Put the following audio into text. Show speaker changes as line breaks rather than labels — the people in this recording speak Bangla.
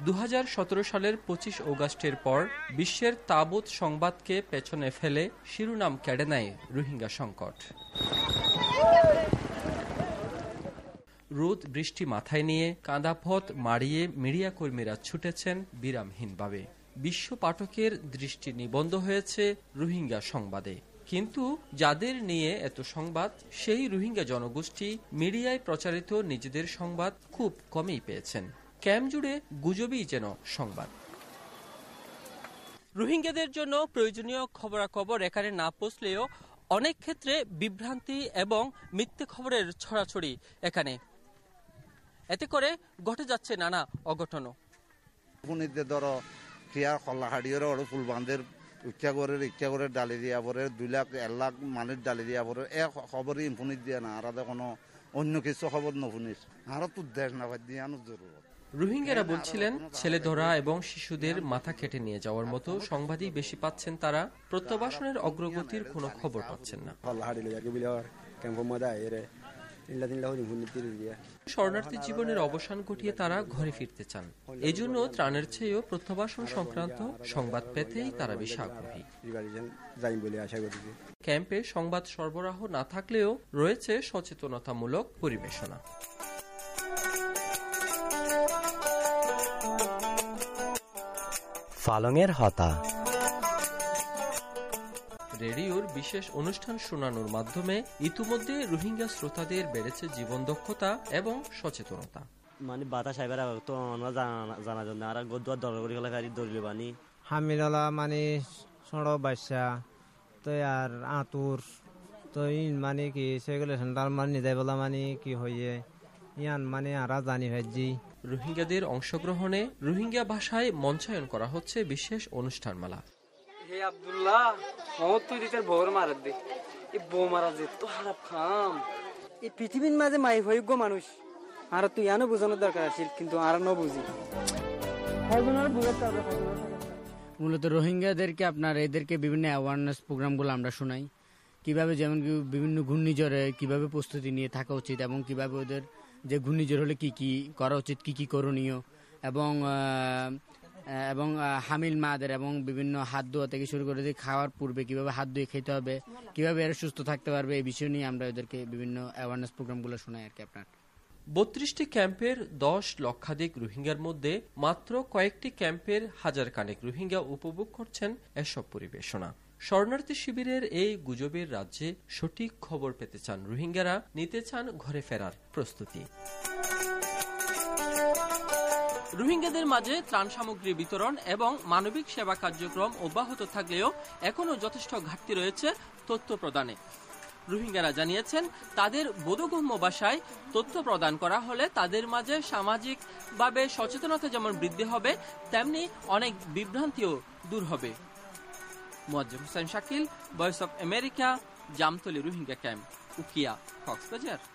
2017 সালের 25 অগাস্টের পর বিশ্বের তাবুত সংবাদকে পেছনে ফেলে শিরোনাম কেড়ে নেয় রোহিঙ্গা সংকট। রোদ বৃষ্টি মাথায় নিয়ে কাঁদাপথ মাড়িয়ে মিডিয়া কর্মীরা ছুটেছেন বিরামহীনভাবে। বিশ্ব পাঠকের দৃষ্টি নিবদ্ধ হয়েছে রোহিঙ্গা সংবাদে। কিন্তু যাদের নিয়ে এত সংবাদ, সেই রোহিঙ্গা জনগোষ্ঠী মিডিয়ায় প্রচারিত নিজেদের সংবাদ খুব কমই পেয়েছেন। ক্যাম্প জুড়ে গুজবই যেন সংবাদ। রোহিঙ্গাদের জন্য প্রয়োজনীয় খবরাখবর এখানে না পৌঁছলেও অনেক ক্ষেত্রে বিভ্রান্তি এবং মিথ্যে খবরের ছড়াছড়ি এখানে। এতে করে ঘটে যাচ্ছে নানা অঘটনও।
ধরো ক্রিয়ার খল্লাহাড়িয়ের ফুল বান্ধের ইচ্ছা করে ডালি দিয়া পরে 2 লাখ 1 লাখ মানুষ ডালি দিয়া পরে এ খবরই ইনফুনিট দিয়া না, আর কোনো অন্য কিছু খবর নফুনিস আরো তো দেশ না দিয়ানো জরুরত।
রোহিঙ্গারা বলছিলেন, ছেলে ধরা এবং শিশুদের মাথা কেটে নিয়ে যাওয়ার মতো সংবাদই বেশি পাচ্ছেন তারা। প্রত্যাবাসনের অগ্রগতির কোনো খবর পাচ্ছেন না। শরণার্থী জীবনের অবসান ঘটিয়ে তারা ঘরে ফিরতে চান। এই জন্য ত্রাণের চেয়েও প্রত্যাবাসন সংক্রান্ত সংবাদ পেতেই তারা বেশি আগ্রহী। ক্যাম্পে সংবাদ সরবরাহ না থাকলেও রয়েছে সচেতনতামূলক পরিবেশনা।
ফালঙের হতা
রেডিওর বিশেষ অনুষ্ঠান শোনানোর মাধ্যমে ইতিমধ্যে রোহিঙ্গা শ্রোতাদের বেড়েছে জীবন দক্ষতা এবং সচেতনতা।
মানে বাতাস আইবার তো আমরা জানা জন্য আর গদুয়ার দর করে গেলে গাড়ি দৌড়লে বানি
হামিরলা মানে সড়ক বাসা তো আর আতুর তো ইন মানে কি সেগুলো সেন্টার মানে যাই বলা মানে কি হইয়ে ইয়ান মানে আরা জানি ভাইজি।
রোহিঙ্গাদের অংশগ্রহণে রোহিঙ্গা ভাষায় মঞ্চায়ন করা হচ্ছে বিশেষ অনুষ্ঠানমালা।
হে আব্দুল্লাহ মত তুই দিতে ভোর মারাত দে এই বউ মারা যে তো খারাপ কাম। এই পৃথিবীর মাঝে মাই হইগ মানুষ আর তুই আনো বোঝানোর দরকার আছে, কিন্তু আর ন বুঝি
মূলত রোহিঙ্গাদেরকে আপনার এদেরকে বিভিন্ন অ্যাওয়ারনেস প্রোগ্রামগুলো আমরা শোনাই, কিভাবে যেমন বিভিন্ন ঘূর্ণিঝড়ে কিভাবে প্রস্তুতি নিয়ে থাকা উচিত এবং কিভাবে ওদের যে ঘূর্ণিঝড় হলে কি কি করা উচিত, কি কি করণীয়, এবং হামিল মাদের এবং বিভিন্ন হাত ধোয়া থেকে শুরু করে খাওয়ার পূর্বে কিভাবে হাত ধুয়ে খেতে হবে, কিভাবে এরা সুস্থ থাকতে পারবে, এই বিষয় নিয়ে আমরা ওদেরকে বিভিন্ন অ্যাওয়ারনেস প্রোগ্রামগুলো শোনাই আর কি। আপনার
32টি ক্যাম্পের 10 লক্ষাধিক রোহিঙ্গার মধ্যে মাত্র কয়েকটি ক্যাম্পের হাজার খানেক রোহিঙ্গা উপভোগ করছেন এসব পরিবেশনা। শরণার্থী শিবিরের এই গুজবের রাজ্যে সঠিক খবর পেতে চান রোহিঙ্গারা, নিতে চান ঘরে ফেরার প্রস্তুতি। রোহিঙ্গাদের মাঝে ত্রাণ সামগ্রী বিতরণ এবং মানবিক সেবা কার্যক্রম অব্যাহত থাকলেও এখনও যথেষ্ট ঘাটতি রয়েছে তথ্য প্রদানে। রোহিঙ্গারা জানিয়েছেন, তাদের বোধগম্য ভাষায় তথ্য প্রদান করা হলে তাদের মাঝে সামাজিকভাবে সচেতনতা যেমন বৃদ্ধি হবে, তেমনি অনেক বিভ্রান্তিও দূর হবে। Muazzam Hossain Shakil, voice of America, Jamtoli Rohingya camp, Ukhiya, Cox's Bazar.